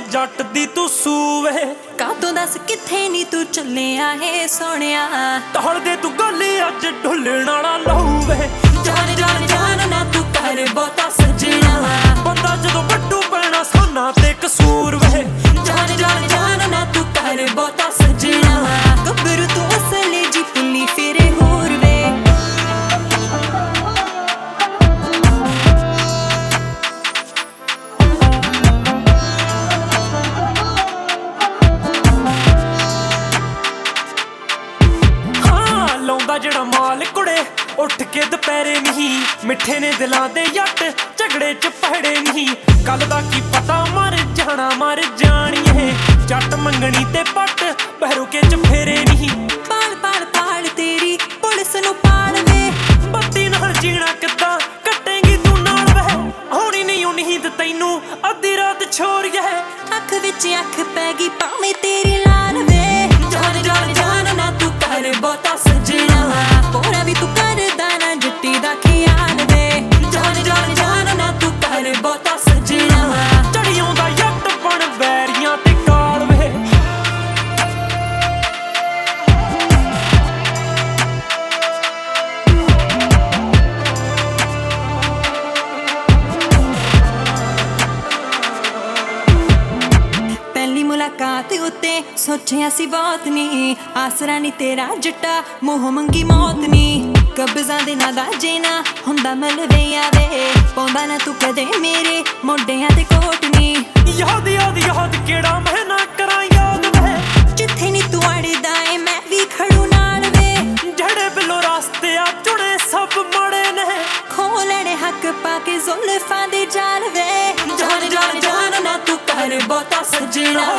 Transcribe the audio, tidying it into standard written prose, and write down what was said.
जट दी तू सूवे कातों दस किथे नी तू चलिया है सोनिया तहड़ दे तू गली अज ढुलण वाला लहूवे जान जान जान ना तू कर बहुता सजना बंदा जदों वड्डू पैना साना ते कसूर वे जान जान जान ना तू कर बहुता सजना गब्बरू तू असले जी पुली फिरे होर वे ਜਿਹੜਾ ਮਾਲ ਕੁੜੇ ਉੱਠ ਕੇ ਦੁਪਹਿਰੇ ਨਹੀਂ ਮਿੱਠੇ ਨੇ ਦਿਲਾਂ ਦੇ ਜੱਟ ਝਗੜੇ ਚ ਪਹੜੇ ਨਹੀਂ ਕੱਲ ਦਾ ਕੀ ਪਤਾ ਮਰ ਜਾਣੀਏ ਜੱਟ ਮੰਗਣੀ ਤੇ ਪੱਟ ਬਹਿਰੂ ਕੇ ਚ ਫੇਰੇ ਨਹੀਂ ਪਾਲ ਪਾਲ ਪਾਲ ਤੇਰੀ ਪੁਲਿਸ ਨੂੰ ਪਾਲ ਵੇ ਬੱਤੀ ਨਾਲ ਜੀਣਾ ਕਿੱਦਾਂ ਕੱਟੇਂਗੀ ਤੂੰ ਨਾਲ ਵਹਿ ਹੋਣੀ ਨਹੀਂ ਉਹ ਨੀਂਦ ਤੈਨੂੰ ਅੱਧੀ ਰਾਤ ਛੋਰੀਏ ਅੱਖ ਵਿੱਚ ਅੱਖ ਪੈ ਗਈ ਭਾਵੇਂ ਤੇਰੀ ਲਾਲ ਵੇ ਜਾਨ ਜਾਨ ਜਾਨ ਨਾ ਤੂੰ ਕਰ ਬਹੁਤਾ ਸਜਣਾ ਪੋਰਾ ਵੀ ਤੂੰ ਕਰਦਾ ਨਾ ਜੁੱਤੀ ਦਾ ਖਿਆਲ ਵੇ ਜਾਨ ਜਾਨ ਜਾਨ ਨਾ ਤੂੰ ਕਰ ਬਹੁਤਾ ਸਜਣਾ ਚੜੀ ਆਉਂਦਾ ਜੱਟ ਬਣ ਵੈਰੀਆਂ ਤੇ ਕਾਲ ਵੇ ਪਹਿਲੀ ਮੁਲਾਕਾਤ ਉੱਤੇ ਸੋਚਿਆ ਸੀ ਬਹੁਤ ਨੀ ਆਸਰਾ ਨੀ ਤੇਰਾ ਜੱਟਾ ਮੂੰਹ ਮੰਗੀ ਮੌਤ ਨੀ ਕਬਜ਼ਾਂ ਦੇ ਨਾ ਗਾਜੇ ਨਾ ਹੁੰਦਾ ਮਲਵੇ ਆਵੇ ਪਾਉਂਦਾ ਨਾ ਤੂੰ ਕਦੇ ਮੇਰੇ ਮੋਢਿਆਂ ਤੇ ਕੋਟ ਨੀ ਯਾਦ ਯਾਦ ਯਾਦ ਕਿਹੜਾ ਮੈਂ ਨਾ ਕਰਾਂ ਯਾਦ ਵੇ ਜਿੱਥੇ ਨੀ ਤੂੰ ਅੜਦਾ ਏ ਮੈਂ ਵੀ ਖੜੂ ਨਾਲ ਵੇ ਜਿਹੜੇ ਬਿੱਲੋ ਰਸਤੇ ਆ ਜੁੜੇ ਸਭ ਮਾੜੇ ਨੇ ਖੋਲਣੇ ਹੱਕ ਪਾ ਕੇ ਜ਼ੁਲਫਾਂ ਦੇ ਜਾਲ ਵੇ ਜਾਨ ਜਾਨ ਜਾਨ ਨਾ ਤੂੰ ਕਰ ਬਹੁਤਾ ਸਜਣਾ